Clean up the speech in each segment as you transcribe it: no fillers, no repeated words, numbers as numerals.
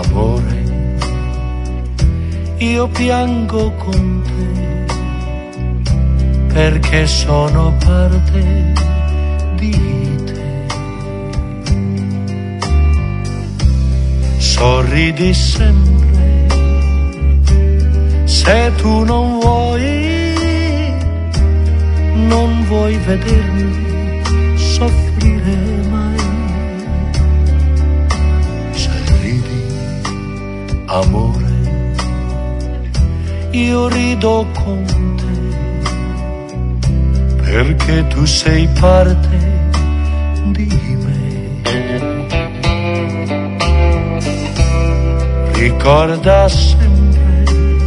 Amore, io piango con te perché sono parte di te. Sorridi sempre se tu non vuoi vedermi soffrire mai. Se ridi, amore, io rido con te perché tu sei parte di me. Ricorda sempre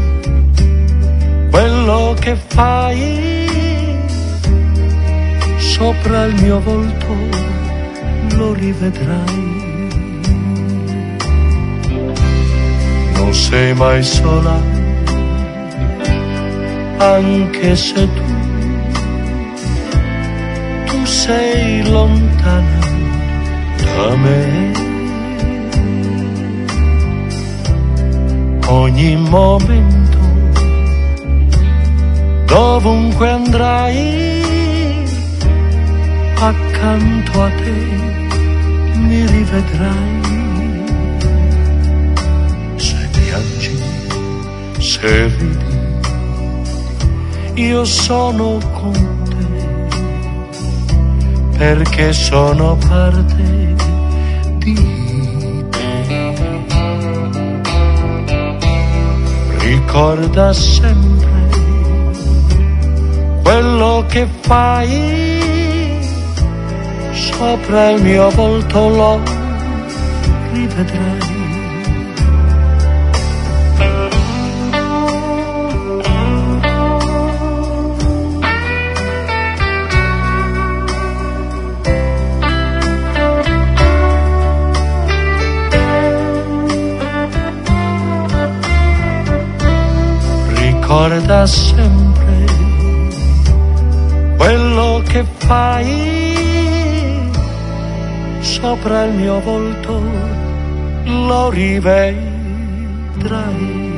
quello che fai sopra il mio volto, lo rivedrai. Non sei mai sola, anche se tu sei lontana da me. Ogni momento, dovunque andrai, accanto a te mi rivedrai. Se piangi, se ridi, io sono con te perché sono parte di te. Ricorda sempre quello che fai sopra il mio volto, lo rivedrai. Ricorda sempre quello che fai sopra il mio volto, lo rivedrai.